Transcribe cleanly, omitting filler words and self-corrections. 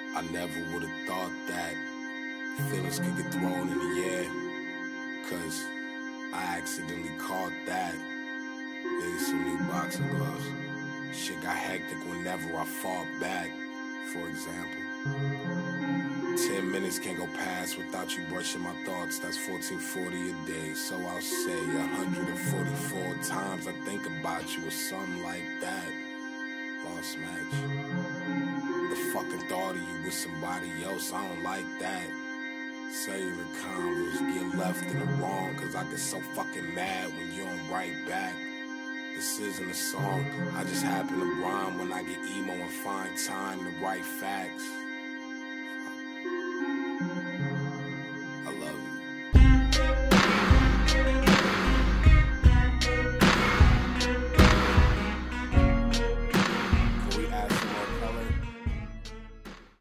I never would've thought that feelings could get thrown in the air, cause I accidentally caught that. Needed some new boxing gloves. Shit got hectic whenever I fought back. For example, 10 minutes can't go past without you brushing my thoughts. That's 1440 a day. So I'll say 144 times I think about you or something like that. Lost match. The fucking thought of you with somebody else, I don't like that. Cellular convos get left in the wrong, cause I get so fucking mad when you don't write back. This isn't a song, I just happen to rhyme when I get emo and find time to write facts.